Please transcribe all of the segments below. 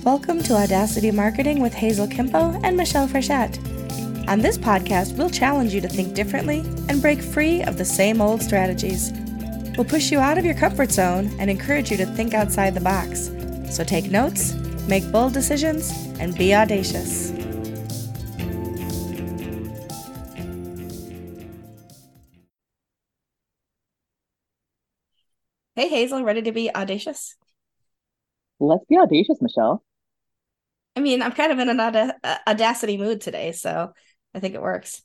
Welcome to Audacity Marketing with Hazel Kimpo and Michelle Frechette. On this podcast, we'll challenge you to think differently and break free of the same old strategies. We'll push you out of your comfort zone and encourage you to think outside the box. So take notes, make bold decisions, and be audacious. Hey Hazel, ready to be audacious? Let's be audacious, Michelle. I mean, I'm kind of in an audacity mood today, so I think it works.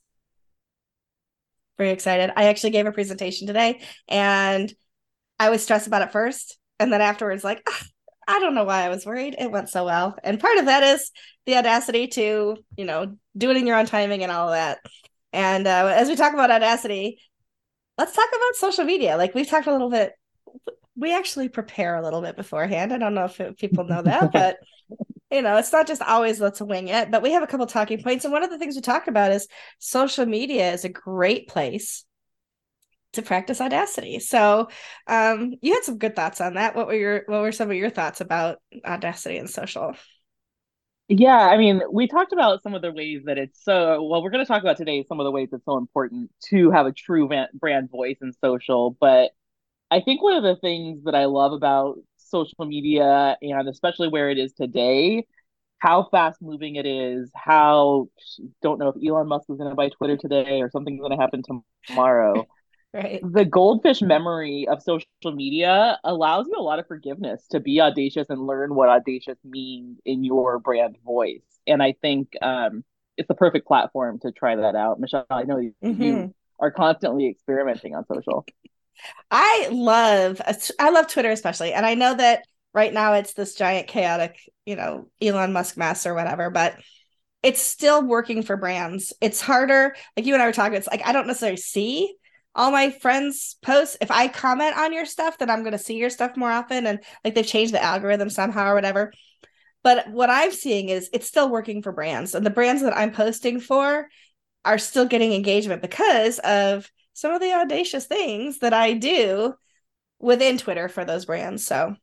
Very excited. I actually gave a presentation today, and I was stressed about it first, and then afterwards, like, I don't know why I was worried. It went so well. And part of that is the audacity to, do it in your own timing and all of that. And as we talk about audacity, let's talk about social media. Like we've talked a little bit, we actually prepare a little bit beforehand. I don't know if people know that, but it's not just always let's wing it, but we have a couple talking points. And one of the things we talked about is social media is a great place to practice audacity. So you had some good thoughts on that. What were some of your thoughts about audacity and social? Yeah, I mean, we talked about some of the ways that we're going to talk about today some of the ways it's so important to have a true brand voice in social. But I think one of the things that I love about social media, and especially where it is today, how fast moving it is, don't know if Elon Musk is going to buy Twitter today or something's going to happen tomorrow. Right. The goldfish memory of social media allows you a lot of forgiveness to be audacious and learn what audacious means in your brand voice. And I think it's the perfect platform to try that out. Michelle, I know you are constantly experimenting on social. I love Twitter especially. And I know that right now it's this giant chaotic, Elon Musk mess or whatever, but it's still working for brands. It's harder. Like you and I were talking, it's like I don't necessarily see all my friends' posts. If I comment on your stuff, then I'm going to see your stuff more often. And like they've changed the algorithm somehow or whatever. But what I'm seeing is it's still working for brands. And the brands that I'm posting for are still getting engagement because of some of the audacious things that I do within Twitter for those brands. So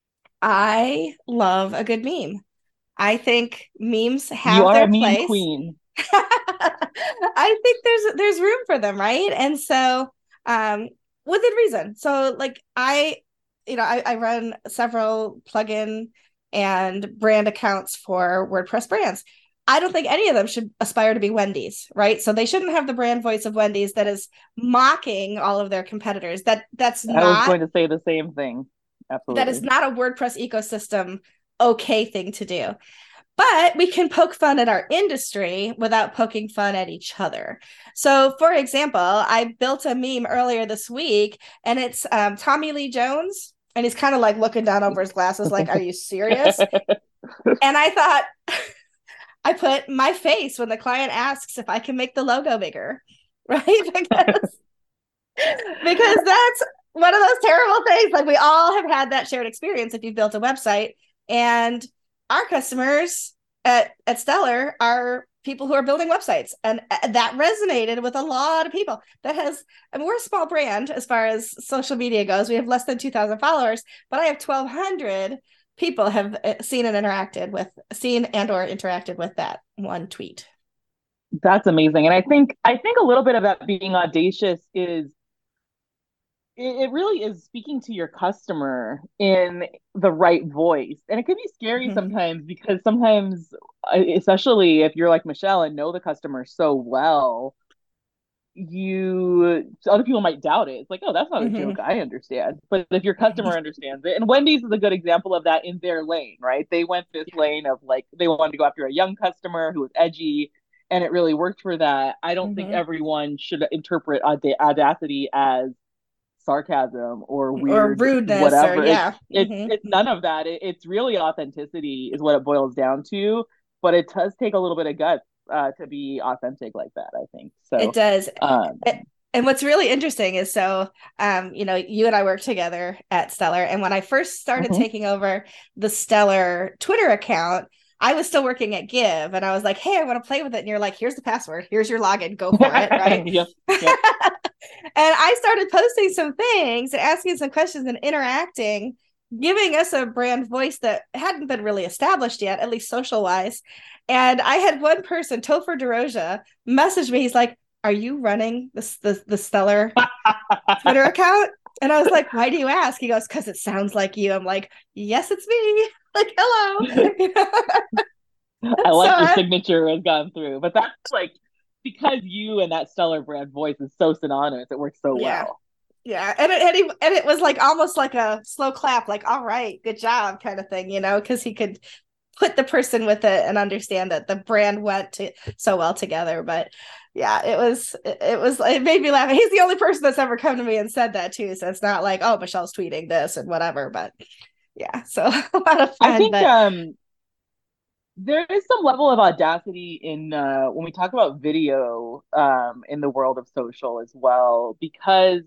I love a good meme. I think memes You have are a their meme place. queen. I think there's room for them, right? And so within reason. So like I run several plugin and brand accounts for WordPress brands. I don't think any of them should aspire to be Wendy's, right? So they shouldn't have the brand voice of Wendy's that is mocking all of their competitors. I was going to say the same thing. That is Absolutely. not a WordPress ecosystem okay thing to do. But we can poke fun at our industry without poking fun at each other. So, for example, I built a meme earlier this week, and it's Tommy Lee Jones, and he's kind of like looking down over his glasses, like, "Are you serious?" And I thought, I put my face when the client asks if I can make the logo bigger, right? Because that's one of those terrible things. Like we all have had that shared experience if you've built a website, and our customers at Stellar are people who are building websites, and that resonated with a lot of people. We're a small brand as far as social media goes. We have less than 2,000 followers, but I have 1,200 people have seen and or interacted with that one tweet. That's amazing. And I think a little bit of that being audacious is it really is speaking to your customer in the right voice. And it can be scary Mm-hmm. sometimes because sometimes, especially if you're like Michelle and know the customer so well, other people might doubt it. It's like, oh, that's not a Mm-hmm. joke. I understand. But if your customer understands it, and Wendy's is a good example of that in their lane, right? They went this Yeah. lane of like they wanted to go after a young customer who was edgy, and it really worked for that. I don't think Mm-hmm. everyone should interpret audacity as sarcasm or Or weird rudeness, or whatever. It's yeah. it's Mm-hmm. it's none of that. It's really authenticity is what it boils down to. But it does take a little bit of guts to be authentic like that, I think. It So does. um And what's really interesting is you and I work together at Stellar. And when I first started mhm. taking over the Stellar Twitter account, I was still working at Give. And I was like, hey, I want to play with it. And you're like, here's the password. Here's your login. Go for it. Right. Yep, yep. And I started posting some things and asking some questions and interacting giving us a brand voice that hadn't been really established yet, at least social wise. And I had one person, Topher DeRoja, message me. He's like, "Are you running the Stellar Twitter account?" And I was like, "Why do you ask?" He goes, "Because it sounds like you." I'm like, "Yes, it's me." Like, hello. I So like your signature has gone through, but that's like because you and that stellar brand voice is so synonymous, it works so yeah. well. Yeah, and it was like almost like a slow clap, like "all right, good job" kind of thing, because he could put the person with it and understand that the brand went so well together. But yeah, it made me laugh. He's the only person that's ever come to me and said that too, so it's not like, oh, Michelle's tweeting this and whatever. But yeah, so a lot of I fun. think But there is some level of audacity in when we talk about video in the world of social as well, because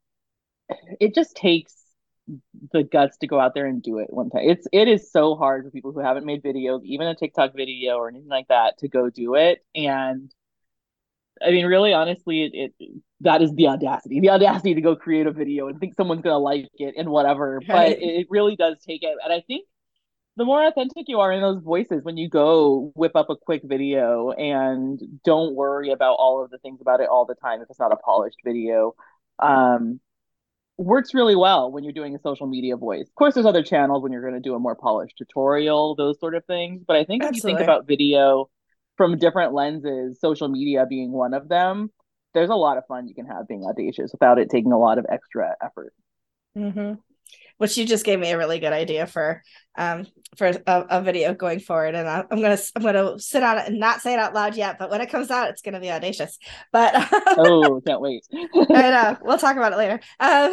it just takes the guts to go out there and do it one time. It is so hard for people who haven't made videos, even a TikTok video or anything like that, to go do it. And I mean, really, honestly, that is the audacity to go create a video and think someone's gonna like it and whatever. But right. it really does take it. And I think the more authentic you are in those voices when you go whip up a quick video and don't worry about all of the things about it all the time if it's not a polished video, um, works really well when you're doing a social media voice. Of course, there's other channels when you're going to do a more polished tutorial, those sort of things. But I think if you think Absolutely. about video from different lenses, social media being one of them, there's a lot of fun you can have being audacious without it taking a lot of extra effort. Mm-hmm. Which you just gave me a really good idea for a video going forward. And I'm gonna sit on it and not say it out loud yet, but when it comes out, it's gonna be audacious. But Oh, can't wait. and we'll talk about it later.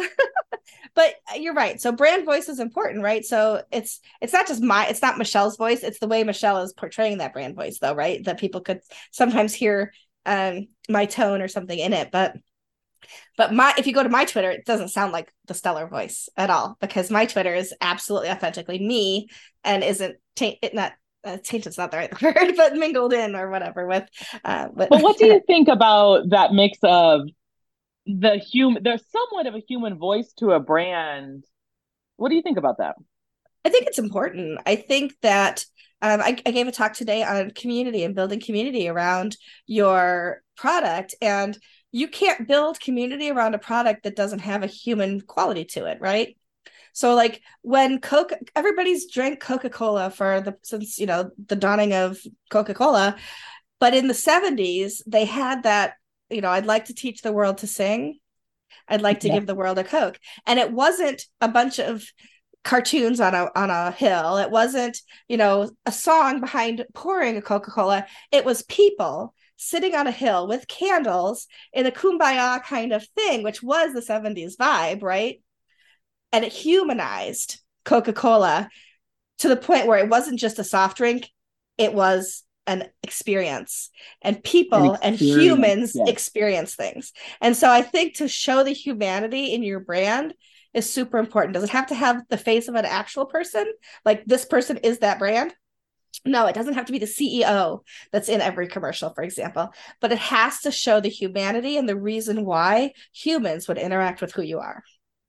But you're right. So brand voice is important, right? So it's not just it's not Michelle's voice. It's the way Michelle is portraying that brand voice, though, right? That people could sometimes hear my tone or something in it, but my if you go to my Twitter, it doesn't sound like the Stellar voice at all, because my Twitter is absolutely authentically me and isn't it not tainted's not the right word, but mingled in or whatever with But what do you think about that mix of there's somewhat of a human voice to a brand? What do you think about that? I think it's important. I think that I gave a talk today on community and building community around your product, and you can't build community around a product that doesn't have a human quality to it, right? So like when everybody's drank Coca-Cola since the dawning of Coca-Cola, but in the 70s they had that, I'd like to teach the world to sing. I'd like to Yeah. give the world a Coke. And it wasn't a bunch of cartoons on a hill. It wasn't, a song behind pouring a Coca-Cola. It was people sitting on a hill with candles in a kumbaya kind of thing, which was the 70s vibe, right? And it humanized Coca-Cola to the point where it wasn't just a soft drink, it was an experience, and An people and experience. humans Yes. experience things. And so I think to show the humanity in your brand is super important. Does it have to have the face of an actual person? Like this person is that brand? No, it doesn't have to be the CEO that's in every commercial, for example, but it has to show the humanity and the reason why humans would interact with who you are.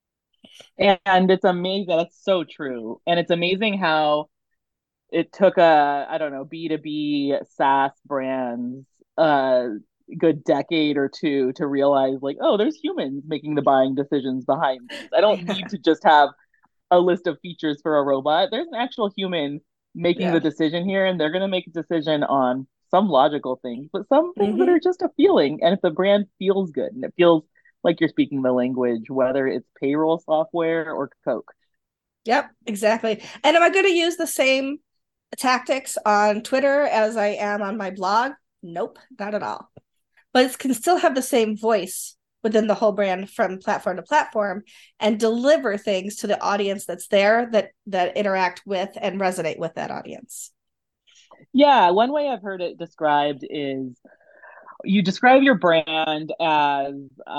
And it's amazing. That's so true. And it's amazing how it took I don't know, B2B SaaS brands a good decade or two to realize like, oh, there's humans making the buying decisions behind these. I don't need to just have a list of features for a robot. There's an actual human making the Yeah. decision here, and they're going to make a decision on some logical things, but some things that are Mm-hmm. just a feeling. And if the brand feels good and it feels like you're speaking the language, whether it's payroll software or Coke. Yep, exactly. And am I going to use the same tactics on Twitter as I am on my blog? Nope, not at all. But it can still have the same voice within the whole brand from platform to platform and deliver things to the audience that's there that interact with and resonate with that audience. Yeah, one way I've heard it described is you describe your brand as,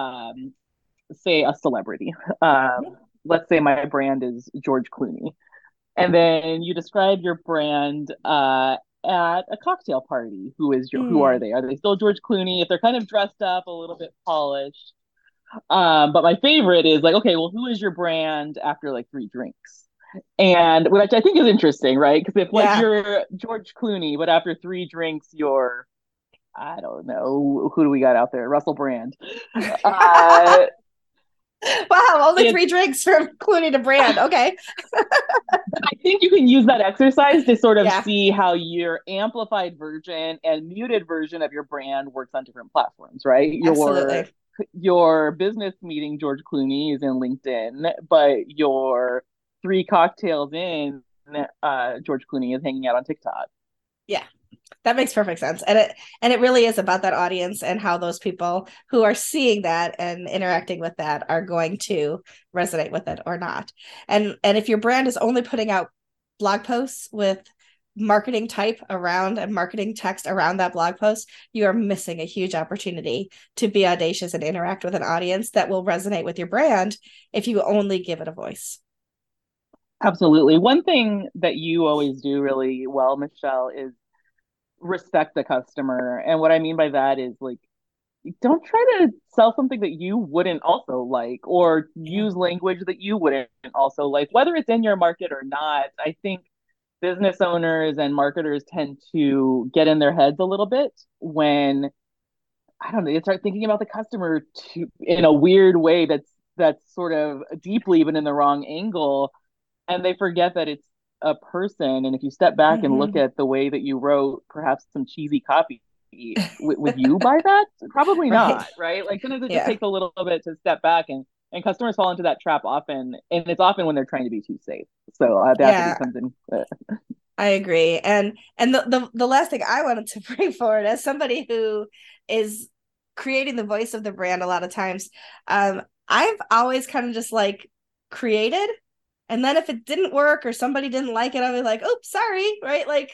say, a celebrity. Let's say my brand is George Clooney. And then you describe your brand at a cocktail party. Who are Mm, they? Are they still George Clooney? If they're kind of dressed up, a little bit polished. But my favorite is like, okay, well, who is your brand after like three drinks? And which I think is interesting, right? Because if like Yeah. you're George Clooney, but after 3 drinks, you're, I don't know, who do we got out there? Russell Brand. Uh, Wow, only it's 3 drinks from Clooney to Brand. Okay. I think you can use that exercise to sort of Yeah, see how your amplified version and muted version of your brand works on different platforms, right? absolutely. Your business meeting George Clooney is in LinkedIn, but your 3 cocktails in George Clooney is hanging out on TikTok. Yeah. That makes perfect sense. And it really is about that audience and how those people who are seeing that and interacting with that are going to resonate with it or not. And if your brand is only putting out blog posts with marketing type around and marketing text around that blog post, you are missing a huge opportunity to be audacious and interact with an audience that will resonate with your brand if you only give it a voice. Absolutely. One thing that you always do really well, Michelle, is respect the customer. And what I mean by that is like, don't try to sell something that you wouldn't also like or Yeah. use language that you wouldn't also like, whether it's in your market or not. I think business owners and marketers tend to get in their heads a little bit when, I don't know, they start thinking about the customer in a weird way that's sort of deeply even in the wrong angle, and they forget that it's a person. And if you step back and look Mm-hmm. at the way that you wrote perhaps some cheesy copy, would you buy that? Probably Right. not, right? Like sometimes it just Yeah. takes a little bit to step back, and customers fall into that trap often, and it's often when they're trying to be too safe. So audacity Yeah. comes in. I agree. And the last thing I wanted to bring forward as somebody who is creating the voice of the brand a lot of times, I've always kind of just like created, and then if it didn't work or somebody didn't like it, I'll be like, oops, sorry, right? Like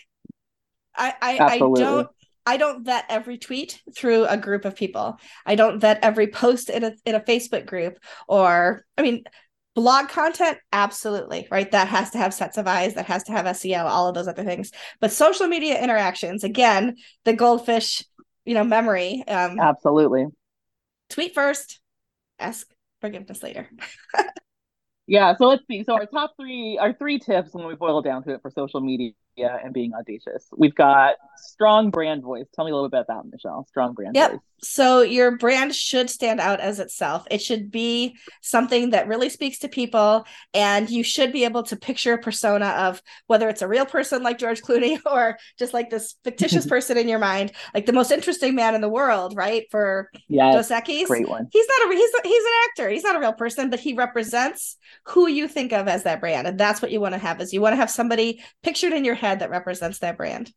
I don't Absolutely. I don't vet every tweet through a group of people. I don't vet every post in a Facebook group, or I mean blog content, absolutely, right? That has to have sets of eyes, that has to have SEO, all of those other things. But social media interactions, again, the goldfish, memory. Absolutely. Tweet first, ask forgiveness later. Yeah, so let's see. So our three tips when we boil down to it for social media and being audacious. We've got strong brand voice. Tell me a little bit about that, Michelle. Strong brand Yep. voice. So your brand should stand out as itself. It should be something that really speaks to people, and you should be able to picture a persona of whether it's a real person like George Clooney or just like this fictitious person in your mind, like the most interesting man in the world, right? For Yes, Dos Equis, great one. he's an actor. He's not a real person, but he represents who you think of as that brand, and that's what you want to have. Is you want to have somebody pictured in your head that represents that brand.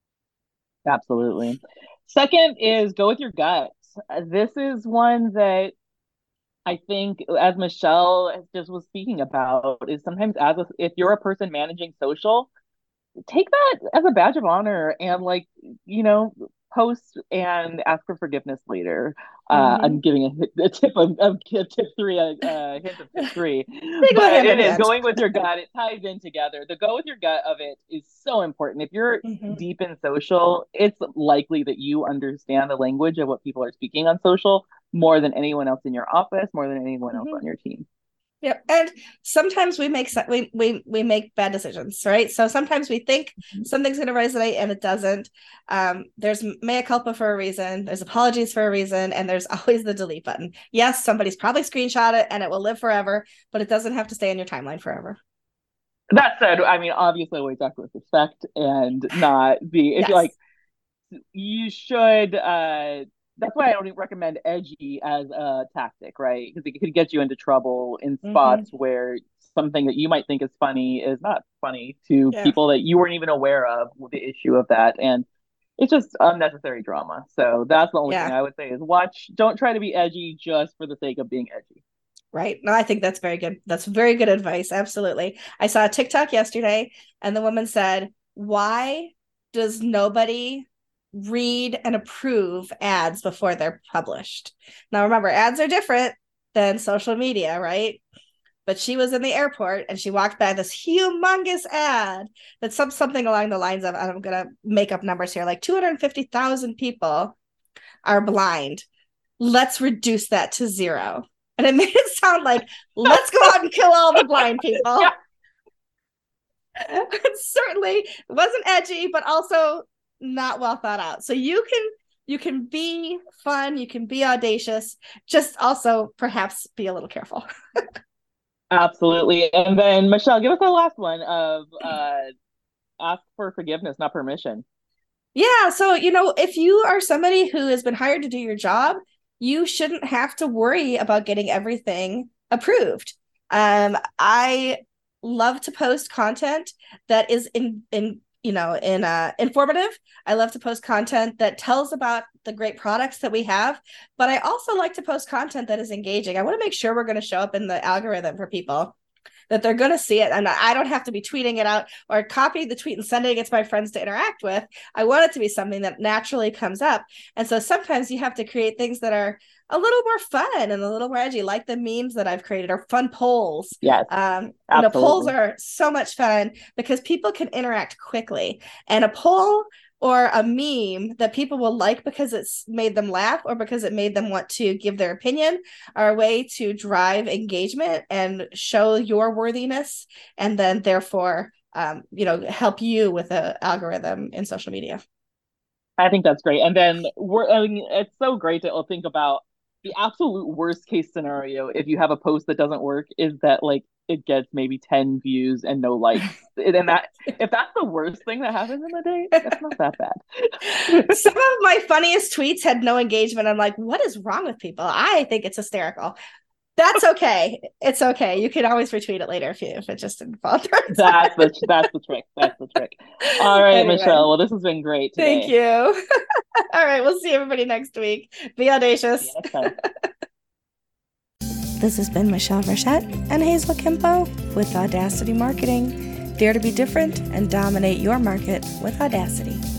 Absolutely. Second is go with your gut. This is one that I think, as Michelle just was speaking about, is sometimes if you're a person managing social, take that as a badge of honor and like, you know, post and ask for forgiveness later. I'm Mm-hmm. giving a tip of tip three, a hint of tip three, They go but hand it in is hand. going with your gut. It ties in together. The go with your gut of it is so important. If you're Mm-hmm. deep in social, it's likely that you understand the language of what people are speaking on social more than anyone else in your office, more than anyone else Mm-hmm. on your team. Yep. And sometimes we make bad decisions, right? So sometimes we think something's going to resonate and it doesn't. There's mea culpa for a reason. There's apologies for a reason, and there's always the delete button. Yes, somebody's probably screenshot it and it will live forever, but it doesn't have to stay in your timeline forever. That said, I mean, obviously, always act with respect and not be, if you like, Yes. you should that's why I don't recommend edgy as a tactic, right? Because it could get you into trouble in Mm-hmm. spots where something that you might think is funny is not funny to Yeah. people that you weren't even aware of the issue of that. And it's just unnecessary drama. So that's the only thing Yeah. I would say is don't try to be edgy just for the sake of being edgy. Right. No, I think that's very good. That's very good advice. Absolutely. I saw a TikTok yesterday, and the woman said, why does nobody read and approve ads before they're published? Now, remember, ads are different than social media, right? But she was in the airport and she walked by this humongous ad that something along the lines of, I'm going to make up numbers here, like 250,000 people are blind. Let's reduce that to zero. And it made it sound like, let's go out and kill all the blind Yeah, people. It certainly wasn't edgy, but also not well thought out. So you can be fun, you can be audacious, just also perhaps be a little careful. Absolutely. And then Michelle, give us the last one of ask for forgiveness, not permission. Yeah. So, if you are somebody who has been hired to do your job, you shouldn't have to worry about getting everything approved. I love to post content that is informative. I love to post content that tells about the great products that we have, but I also like to post content that is engaging. I want to make sure we're going to show up in the algorithm for people, that they're going to see it, and I don't have to be tweeting it out or copying the tweet and sending it to my friends to interact with. I want it to be something that naturally comes up. And so sometimes you have to create things that are a little more fun and a little more edgy, like the memes that I've created, or fun polls. Yes, Polls absolutely. are so much fun because people can interact quickly. And a poll or a meme that people will like because it's made them laugh or because it made them want to give their opinion are a way to drive engagement and show your worthiness, and then therefore help you with the algorithm in social media. I think that's great. And then it's so great to think about the absolute worst case scenario if you have a post that doesn't work is that like it gets maybe 10 views and no likes. And that if that's the worst thing that happens in the day, that's not that bad. Some of my funniest tweets had no engagement. I'm like, what is wrong with people? I think it's hysterical. That's okay. It's okay. You can always retweet it later if it just didn't fall through. That's the trick. That's the trick. All right, Anyway, Michelle. Well, this has been great thank today. you. All right, we'll see everybody next week. Be audacious. Yeah, this has been Michelle Rochette and Hazel Kimpo with Audacity Marketing. Dare to be different and dominate your market with Audacity.